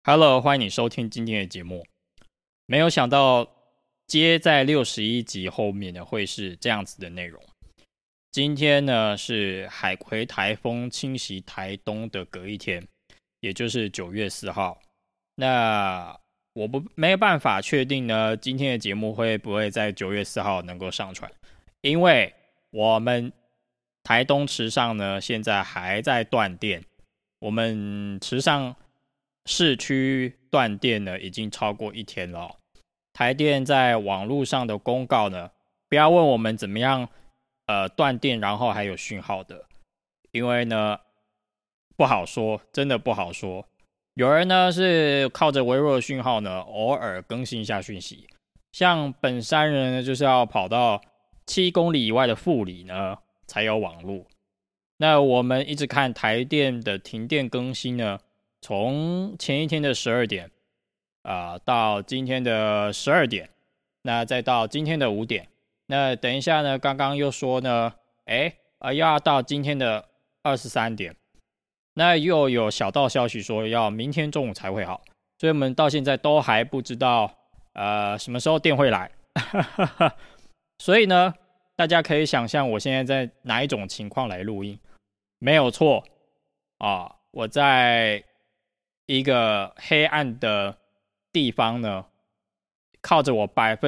Hello，欢迎你收听今天的节目。没有想到接在61集后面的会是这样子的内容。今天呢是海葵台风侵袭台东的隔一天，也就是9月4号。那我没有办法确定呢，今天的节目会不会在9月4号能够上传，因为我们台东池上呢现在还在断电，我们池上市区断电呢已经超过1天了台电在网络上的公告呢，不要问我们怎么样断电然后还有讯号的，因为呢不好说，真的不好说。有人呢是靠着微弱的讯号呢偶尔更新一下讯息，像本山人呢就是要跑到7公里以外的富里呢才有网络。那我们一直看台电的停电更新呢，从前一天的12点到今天的12点，那再到今天的5点，那等一下呢刚刚又说呢又要到今天的23点，那又有小道消息说要明天中午才会好，所以我们到现在都还不知道什么时候电会来所以呢大家可以想象我现在在哪一种情况来录音。没有错我在一个黑暗的地方呢，靠着我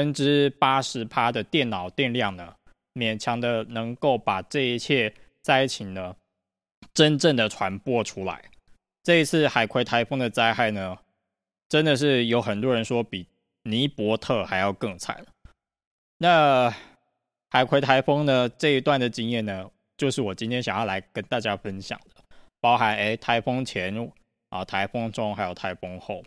80%的电脑电量呢，勉强的能够把这一切灾情呢真正的传播出来。这一次海葵台风的灾害呢，真的是有很多人说比尼伯特还要更惨。那海葵台风呢这一段的经验呢，就是我今天想要来跟大家分享的，包含台风前台风中还有台风后。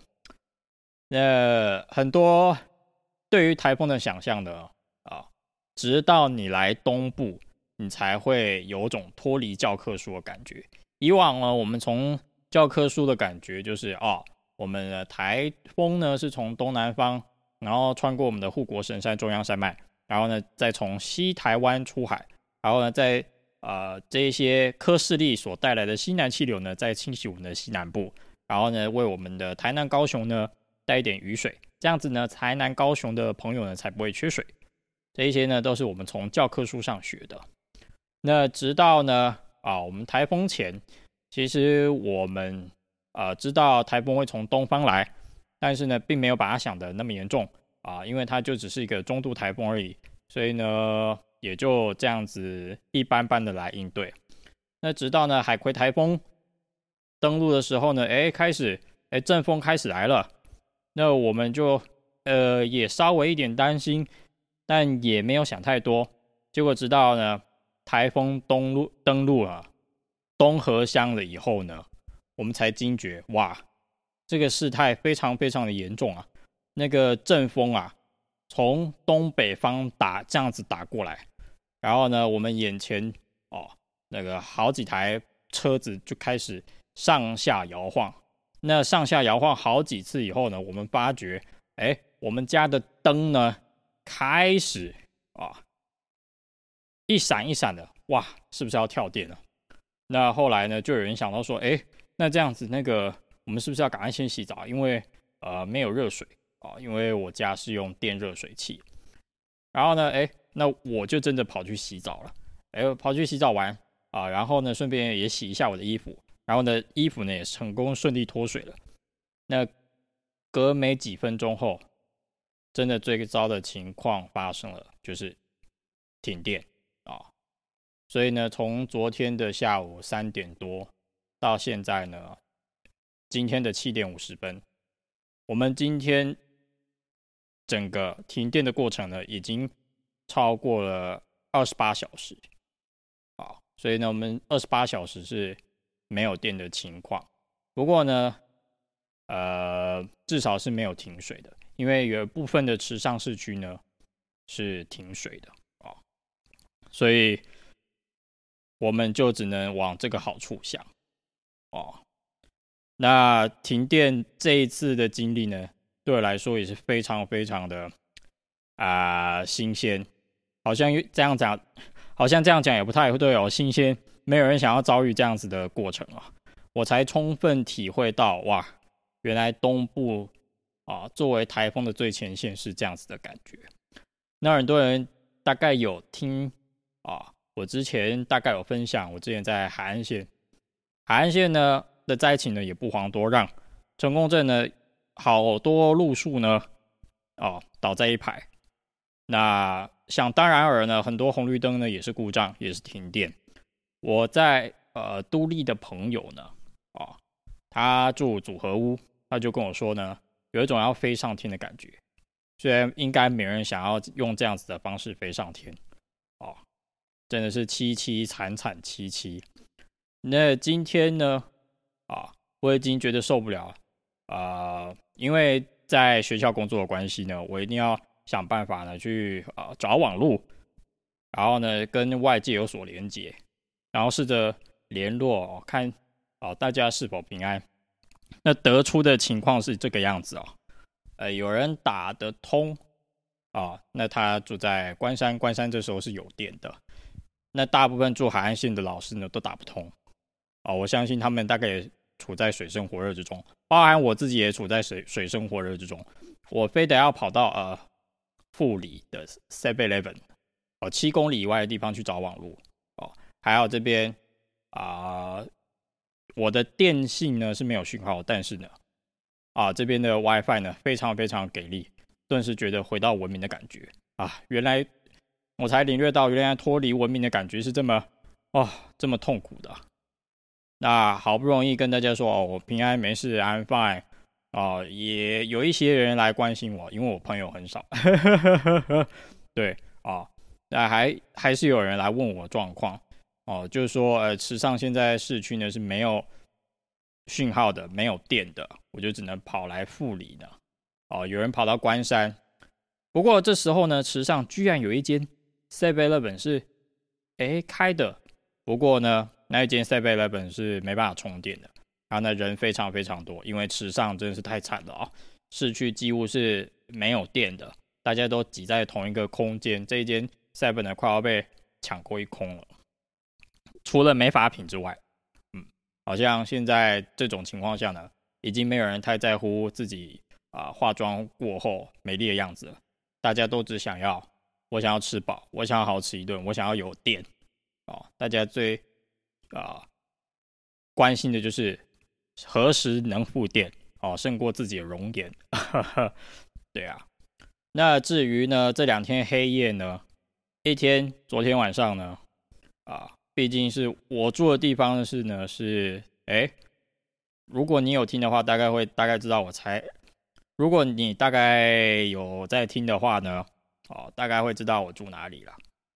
很多对于台风的想象呢直到你来东部你才会有种脱离教科书的感觉。以往呢我们从教科书的感觉就是我们的台风呢是从东南方，然后穿过我们的护国神山中央山脉，然后呢再从西台湾出海，然后呢在这一些科氏力所带来的西南气流呢再侵袭我们的西南部，然后呢为我们的台南高雄呢带一点雨水，这样子呢台南高雄的朋友呢才不会缺水。这一些呢都是我们从教科书上学的。那直到呢我们台风前，其实我们知道台风会从东方来，但是呢并没有把它想的那么严重因为它就只是一个中度台风而已，所以呢也就这样子一般般的来应对。那直到呢海葵台风登陆的时候呢开始阵风开始来了，那我们就也稍微一点担心，但也没有想太多。结果直到呢台风登陆了东河乡了以后呢，我们才惊觉哇，这个事态非常非常的严重那个阵风从东北方这样子打过来，然后呢我们眼前那个好几台车子就开始上下摇晃。那上下摇晃好几次以后呢，我们发觉我们家的灯呢开始一闪一闪的，哇，是不是要跳电了？那后来呢就有人想到说那这样子那个我们是不是要赶快先洗澡，因为没有热水因为我家是用电热水器。然后呢那我就真的跑去洗澡了跑去洗澡完然后呢顺便也洗一下我的衣服，然后呢衣服呢也成功顺利脱水了。那隔没几分钟后，真的最糟的情况发生了，就是停电所以呢从昨天的下午3点多到现在呢今天的7点50分，我们今天整个停电的过程呢已经超过了28小时所以呢我们28小时是没有电的情况。不过呢至少是没有停水的，因为有部分的池上市区呢是停水的所以我们就只能往这个好处想那停电这一次的经历呢，对我来说也是非常非常的新鲜。好像这样讲也不太对新鲜，没有人想要遭遇这样子的过程我才充分体会到哇， 原来东部作为台风的最前线是这样子的感觉。那很多人大概有听我之前大概有分享，我之前在海岸线呢的灾情呢也不遑多让，成功镇呢好多路树呢倒在一排。那想当然尔呢，很多红绿灯呢也是故障，也是停电。我在都立的朋友呢他住组合屋，他就跟我说呢，有一种要飞上天的感觉。虽然应该没人想要用这样子的方式飞上天真的是凄凄惨惨戚戚。那今天呢我已经觉得受不了了因为在学校工作的关系呢，我一定要想办法呢去找网路，然后呢跟外界有所连接，然后试着联络看大家是否平安。那得出的情况是这个样子有人打得通那他住在关山，关山这时候是有电的。那大部分住海岸线的老师呢都打不通我相信他们大概也处在水深火热之中，包含我自己也处在水深火热之中。我非得要跑到富里的 7-Eleven 7公里以外的地方去找网路还有这边我的电信呢是没有讯号，但是呢这边的 WiFi 呢非常非常给力，顿时觉得回到文明的感觉原来我才领略到，原来脱离文明的感觉是这么这么痛苦的。那好不容易跟大家说我平安没事 I'm fine也有一些人来关心我，因为我朋友很少对那还是有人来问我状况就是说池上现在市区呢是没有讯号的，没有电的，我就只能跑来富里的有人跑到关山。不过这时候呢，池上居然有一间 7-Eleven 是开的，不过呢那一间 7-Eleven 是没办法充电的，然后呢人非常非常多，因为池上真的是太惨了市区几乎是没有电的，大家都挤在同一个空间，这一间 7 呢快要被抢过一空了。除了美发品之外好像现在这种情况下呢，已经没有人太在乎自己化妆过后美丽的样子了，大家都只想要我想要吃饱，我想要好吃一顿，我想要有电大家最关心的就是何时能复电胜过自己的容颜对那至于呢这2天黑夜呢，一天昨天晚上呢毕竟是我住的地方是如果你有听的话大概知道我猜，如果你大概有在听的话呢大概会知道我住哪里了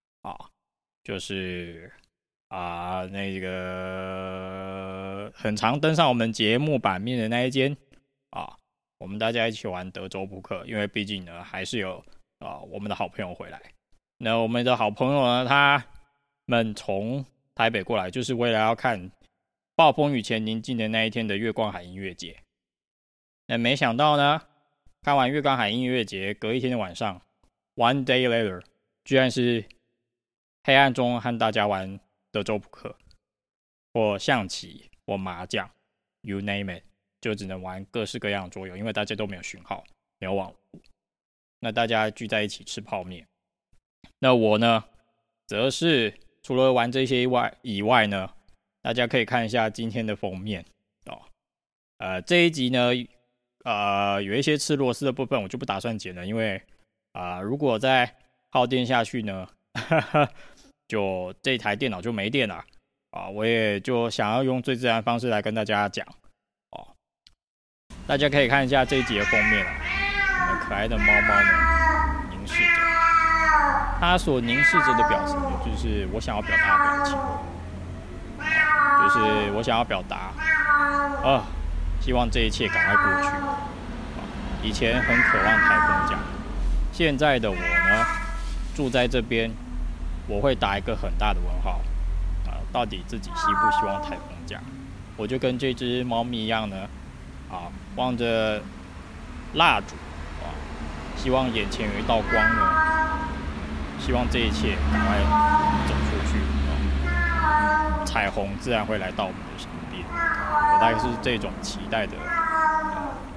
就是那个很常登上我们节目版面的那一间我们大家一起玩德州扑克，因为毕竟呢还是有我们的好朋友回来。那我们的好朋友呢，他们从台北过来，就是为了要看暴风雨前宁静的那一天的月光海音乐节。那没想到呢，看完月光海音乐节，隔一天的晚上 ，one day later， 居然是黑暗中和大家玩德州扑克，或象棋，或麻将 ，you name it， 就只能玩各式各样的桌游，因为大家都没有讯号，没有网络。那大家聚在一起吃泡面。那我呢，则是除了玩这些以外呢，大家可以看一下今天的封面这一集呢，有一些吃螺丝的部分我就不打算剪了，因为如果再耗电下去呢，就这台电脑就没电了我也就想要用最自然的方式来跟大家讲大家可以看一下这一集的封面我们可爱的猫猫呢凝视着，它所凝视着的表情呢，就是我想要表达的表情就是我想要表达希望这一切赶快过去以前很渴望台风假，现在的我呢住在这边，我会打一个很大的问号到底自己希不希望台风假？我就跟这只猫咪一样呢望着蜡烛希望眼前有一道光呢，希望这一切赶快走出去彩虹自然会来到我们的身边。我大概是这种期待的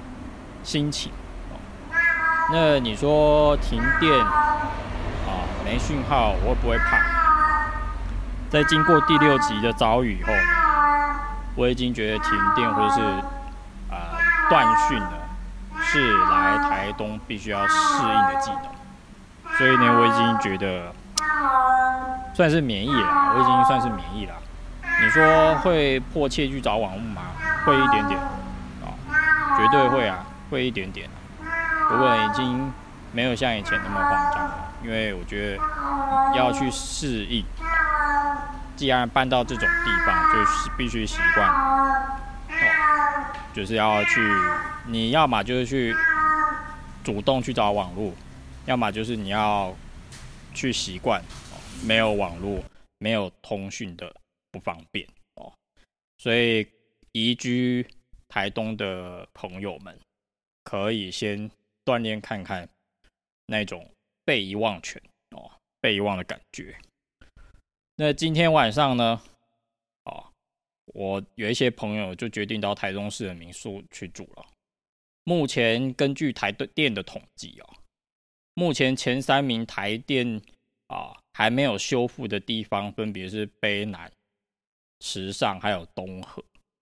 心情。那你说停电没讯号，我会不会怕？在经过第6集的遭遇以后呢，我已经觉得停电或者是断讯呢，是来台东必须要适应的技能。所以呢，我已经觉得算是免疫了，我已经算是免疫了。你说会迫切去找网路吗？会一点点，绝对会啊，会一点点。不过已经没有像以前那么慌张了，因为我觉得要去适应。既然搬到这种地方，就是必须习惯，就是要去，你要么就是去主动去找网路，要么就是你要去习惯没有网路、没有通讯的不方便所以移居台东的朋友们，可以先锻炼看看那种被遗忘权被遗忘的感觉。那今天晚上呢，我有一些朋友就决定到台中市的民宿去住了。目前根据台电的统计目前前3名台电还没有修复的地方，分别是卑南、池上还有东河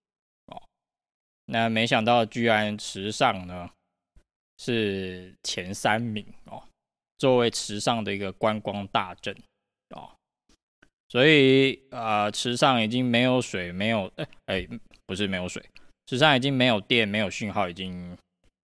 那没想到居然池上呢是前3名作为池上的一个观光大镇所以池上已经没有水，没有不是没有水，池上已经没有电，没有讯号，已经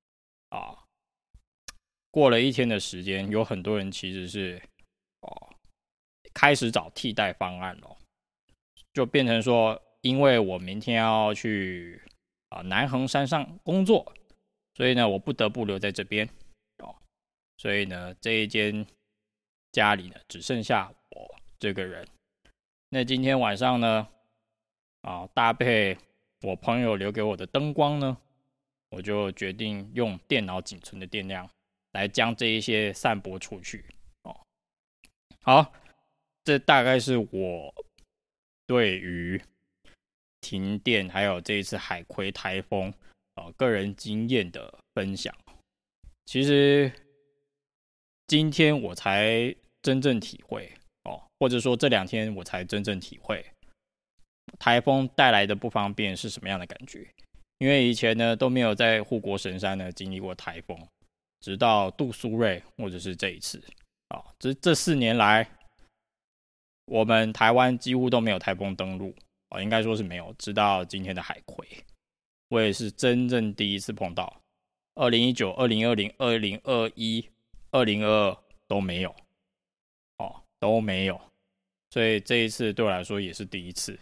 过了1天的时间，有很多人其实是开始找替代方案了，就变成说，因为我明天要去南横山上工作，所以呢，我不得不留在这边所以呢，这一间家里呢，只剩下我这个人。那今天晚上呢，搭配我朋友留给我的灯光呢，我就决定用电脑仅存的电量来将这一些散播出去好，这大概是我对于停电还有这一次海葵台风个人经验的分享。其实今天我才真正体会或者说这2天我才真正体会台风带来的不方便是什么样的感觉。因为以前呢都没有在护国神山呢经历过台风，直到杜苏芮或者是这一次这4年来，我们台湾几乎都没有台风登陆应该说是没有，直到今天的海葵，我也是真正第一次碰到。2019、2020、2021、2022都没有都没有，所以这一次对我来说也是第一次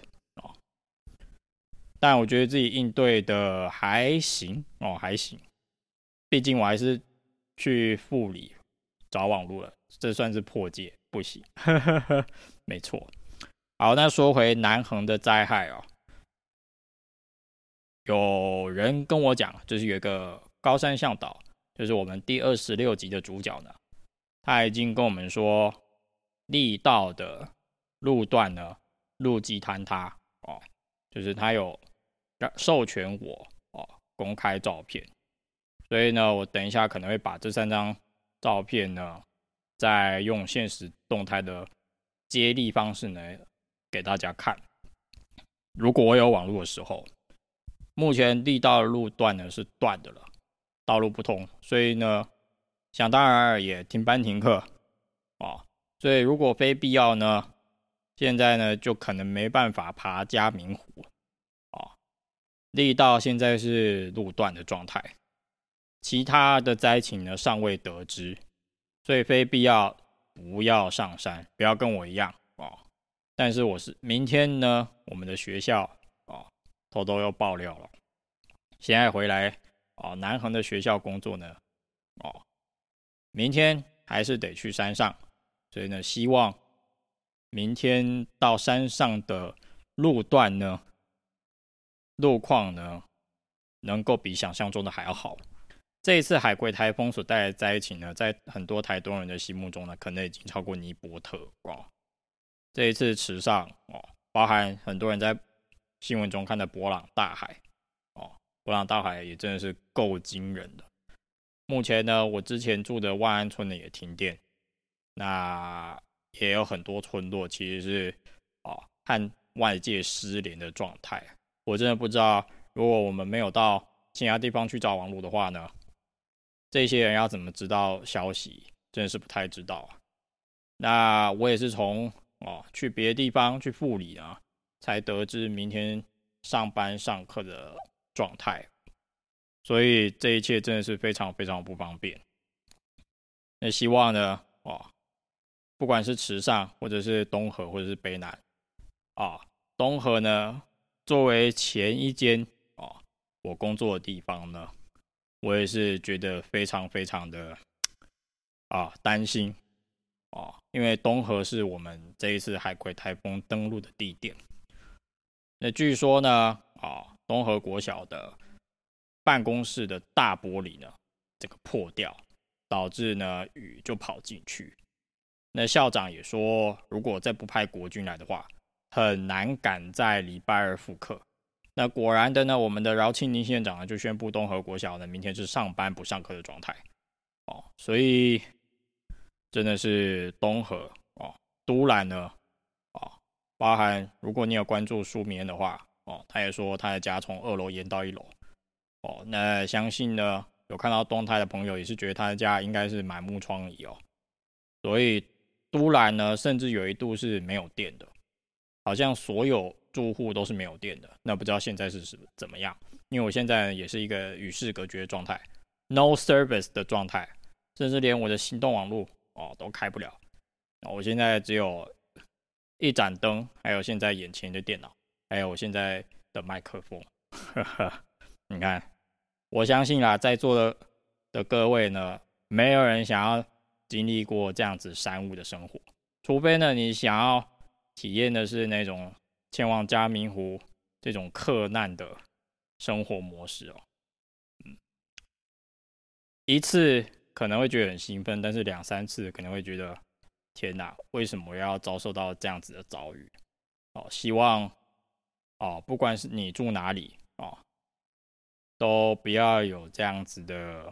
但我觉得自己应对的还行还行，毕竟我还是去富里找网路了，这算是破戒，不行没错。好，那说回南横的灾害有人跟我讲，就是有一个高山向导，就是我们第26集的主角呢，他已经跟我们说力道的路段呢路基坍塌就是他有授权我公开照片，所以呢我等一下可能会把这3张照片呢再用限时动态的接力方式呢给大家看。如果我有网络的时候，目前力道的路段呢是断的了，道路不通，所以呢想当然也停班停课所以如果非必要呢，现在呢就可能没办法爬嘉明湖力道现在是路段的状态，其他的灾情呢尚未得知，所以非必要不要上山，不要跟我一样但是明天呢，我们的学校偷偷又爆料了，现在回来南横的学校工作呢明天还是得去山上，所以呢希望明天到山上的路段呢路况呢能够比想象中的还要好。这一次海葵台风所带来的灾情呢，在很多台东人的心目中呢，可能已经超过尼伯特这一次池上包含很多人在新闻中看的波朗大海波朗大海也真的是够惊人的。 目前呢，我之前住的万安村呢也停电，那也有很多村落其实是和外界失联的状态。我真的不知道，如果我们没有到其他地方去找网络的话呢，这些人要怎么知道消息，真的是不太知道啊。那我也是从去别的地方去复理啊，才得知明天上班上课的状态，所以这一切真的是非常非常不方便。那希望呢，不管是池上或者是东河或者是北南东河呢，作为前一间我工作的地方呢，我也是觉得非常非常的担心因为东河是我们这一次海葵台风登陆的地点。那据说呢，东河国小的办公室的大玻璃呢，这个破掉，导致呢雨就跑进去。那校长也说，如果再不派国军来的话，很难赶在礼拜二复课。那果然的呢，我们的饶庆宁县长呢就宣布东河国小呢明天是上班不上课的状态所以真的是东河都兰呢包含如果你有关注书名的话他也说他的家从2楼延到1楼那相信呢有看到动态的朋友也是觉得他的家应该是满目疮痍所以都兰呢甚至有一度是没有电的，好像所有住户都是没有电的。那不知道现在是怎么样？因为我现在也是一个与世隔绝的状态 ，no service 的状态，甚至连我的行动网络都开不了。我现在只有一盏灯，还有现在眼前的电脑，还有我现在的麦克风。你看，我相信啦，在座的各位呢，没有人想要经历过这样子山雾的生活，除非呢你想要体验的是那种前往嘉明湖这种克难的生活模式一次可能会觉得很兴奋，但是2、3次可能会觉得天哪，为什么要遭受到这样子的遭遇希望不管是你住哪里都不要有这样子的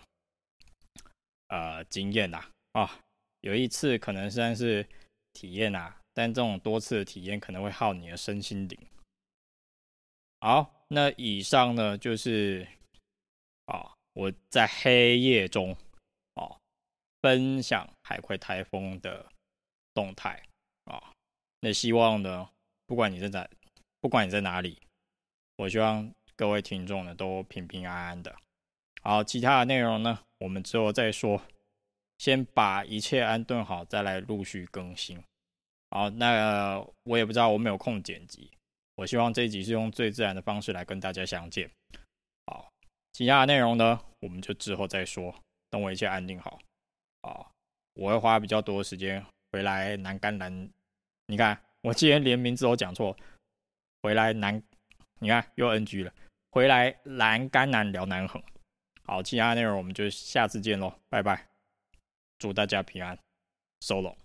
经验啦有一次可能算是体验但这种多次的体验可能会耗你的身心灵。好，那以上呢就是我在黑夜中分享海葵台风的动态那希望呢，不管你在哪里，我希望各位听众呢都平平安安的。好，其他的内容呢，我们之后再说。先把一切安顿好，再来陆续更新。好，那我也不知道我没有空剪辑，我希望这一集是用最自然的方式来跟大家相见。好，其他的内容呢，我们就之后再说。等我一切安定好我会花比较多的时间回来南甘南。你看，我今天连名字都讲错，回来南，你看又 NG 了，回来南甘南聊南横。好，其他内容我们就下次见咯，拜拜，祝大家平安，收拢。